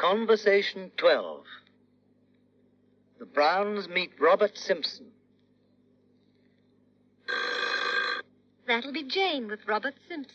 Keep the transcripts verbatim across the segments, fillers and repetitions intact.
Conversation twelve. The Browns meet Robert Simpson. That'll be Jane with Robert Simpson.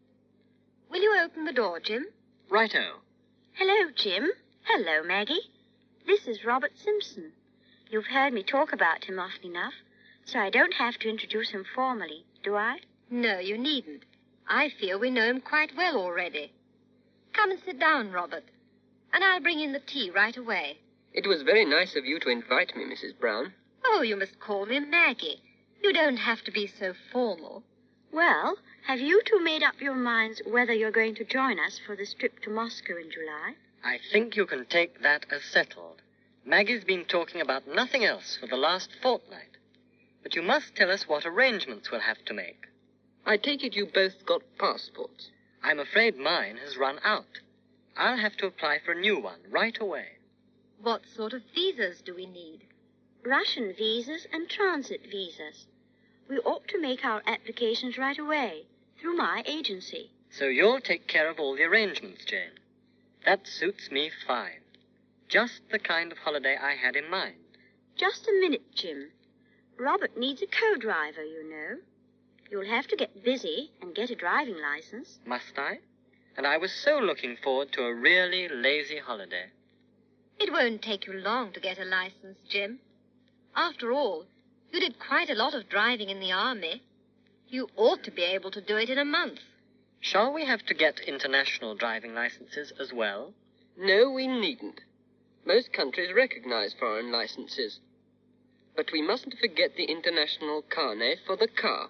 Will you open the door, Jim? Righto. Hello, Jim. Hello, Maggie. This is Robert Simpson. You've heard me talk about him often enough, so I don't have to introduce him formally, do I? No, you needn't. I feel we know him quite well already. Come and sit down, Robert, and I'll bring in the tea right away. It was very nice of you to invite me, Missus Brown. Oh, you must call me Maggie. You don't have to be so formal. Well, have you two made up your minds whether you're going to join us for this trip to Moscow in July? I think you can take that as settled. Maggie's been talking about nothing else for the last fortnight. But you must tell us what arrangements we'll have to make. I take it you both got passports. I'm afraid mine has run out. I'll have to apply for a new one right away. What sort of visas do we need? Russian visas and transit visas. We ought to make our applications right away, through my agency. So you'll take care of all the arrangements, Jane. That suits me fine. Just the kind of holiday I had in mind. Just a minute, Jim. Robert needs a co-driver, you know. You'll have to get busy and get a driving license. Must I? And I was so looking forward to a really lazy holiday. It won't take you long to get a license, Jim. After all, you did quite a lot of driving in the army. You ought to be able to do it in a month. Shall we have to get international driving licenses as well? No, we needn't. Most countries recognize foreign licenses. But we mustn't forget the international carnet for the car.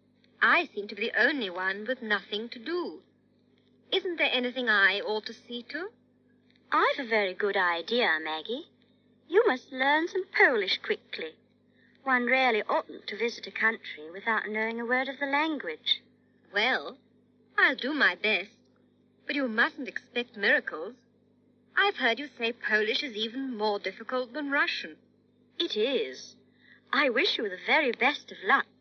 I seem to be the only one with nothing to do. Isn't there anything I ought to see to? I've a very good idea, Maggie. You must learn some Polish quickly. One really oughtn't to visit a country without knowing a word of the language. Well, I'll do my best, but you mustn't expect miracles. I've heard you say Polish is even more difficult than Russian. It is. I wish you the very best of luck.